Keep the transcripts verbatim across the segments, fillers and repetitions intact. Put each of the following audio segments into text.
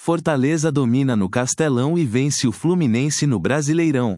Fortaleza domina no Castelão e vence o Fluminense no Brasileirão.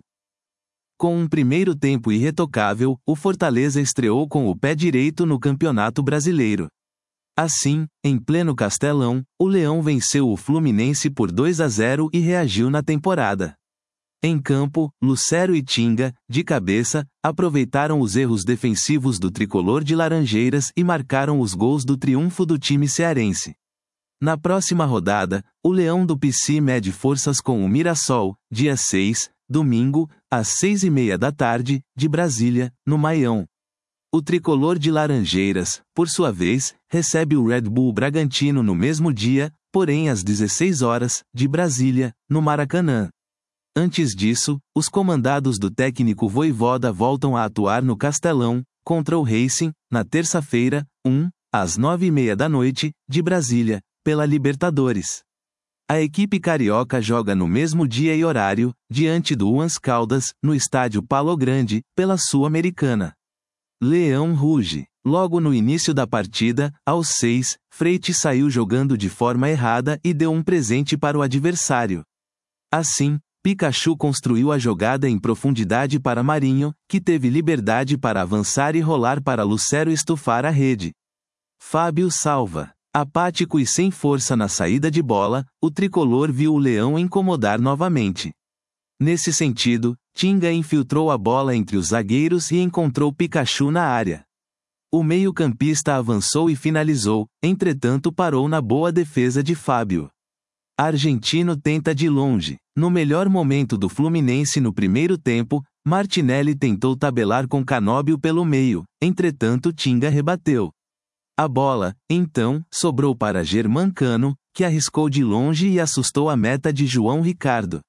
Com um primeiro tempo irretocável, o Fortaleza estreou com o pé direito no Campeonato Brasileiro. Assim, em pleno Castelão, o Leão venceu o Fluminense por dois a zero e reagiu na temporada. Em campo, Lucero e Tinga, de cabeça, aproveitaram os erros defensivos do tricolor de Laranjeiras e marcaram os gols do triunfo do time cearense. Na próxima rodada, o Leão do P C mede forças com o Mirassol, dia seis, domingo, às seis e meia da tarde, de Brasília, no Maião. O tricolor de Laranjeiras, por sua vez, recebe o Red Bull Bragantino no mesmo dia, porém às dezesseis horas, de Brasília, no Maracanã. Antes disso, os comandados do técnico Vojvoda voltam a atuar no Castelão, contra o Racing, na terça-feira, um, às nove e meia da noite, de Brasília, pela Libertadores. A equipe carioca joga no mesmo dia e horário, diante do Once Caldas, no estádio Palo Grande, pela Sul-Americana. Leão ruge. Logo no início da partida, aos seis, Freite saiu jogando de forma errada e deu um presente para o adversário. Assim, Pikachu construiu a jogada em profundidade para Marinho, que teve liberdade para avançar e rolar para Lucero estufar a rede. Fábio salva. Apático e sem força na saída de bola, o tricolor viu o Leão incomodar novamente. Nesse sentido, Tinga infiltrou a bola entre os zagueiros e encontrou Pikachu na área. O meio-campista avançou e finalizou, entretanto parou na boa defesa de Fábio. Argentino tenta de longe. No melhor momento do Fluminense no primeiro tempo, Martinelli tentou tabelar com Canóbio pelo meio, entretanto Tinga rebateu. A bola, então, sobrou para Germancano, que arriscou de longe e assustou a meta de João Ricardo.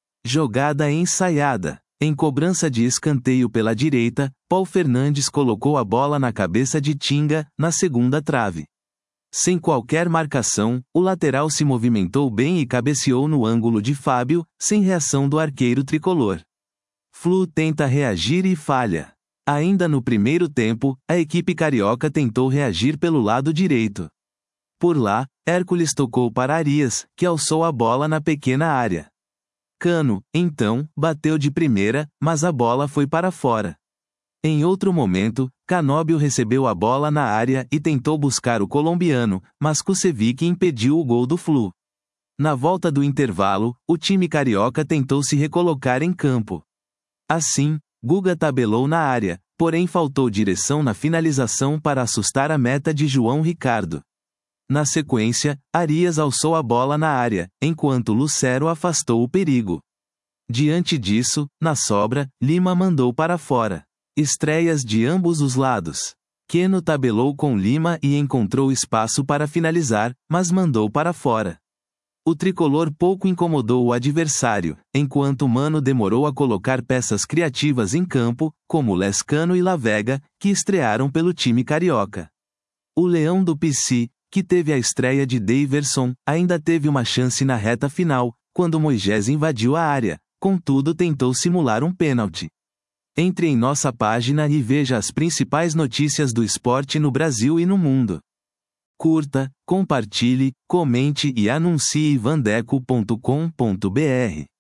Jogada ensaiada. Em cobrança de escanteio pela direita, Paul Fernandes colocou a bola na cabeça de Tinga, na segunda trave. Sem qualquer marcação, o lateral se movimentou bem e cabeceou no ângulo de Fábio, sem reação do arqueiro tricolor. Flu tenta reagir e falha. Ainda no primeiro tempo, a equipe carioca tentou reagir pelo lado direito. Por lá, Hércules tocou para Arias, que alçou a bola na pequena área. Cano, então, bateu de primeira, mas a bola foi para fora. Em outro momento, Canóbio recebeu a bola na área e tentou buscar o colombiano, mas Kusevic impediu o gol do Flu. Na volta do intervalo, o time carioca tentou se recolocar em campo. Assim, Guga tabelou na área, porém faltou direção na finalização para assustar a meta de João Ricardo. Na sequência, Arias alçou a bola na área, enquanto Lucero afastou o perigo. Diante disso, na sobra, Lima mandou para fora. Estreias de ambos os lados. Keno tabelou com Lima e encontrou espaço para finalizar, mas mandou para fora. O tricolor pouco incomodou o adversário, enquanto Mano demorou a colocar peças criativas em campo, como Lescano e Lavega, que estrearam pelo time carioca. O Leão do P C, que teve a estreia de Daverson, ainda teve uma chance na reta final, quando Moisés invadiu a área, contudo tentou simular um pênalti. Entre em nossa página e veja as principais notícias do esporte no Brasil e no mundo. Curta, compartilhe, comente e anuncie vandeco ponto com ponto br.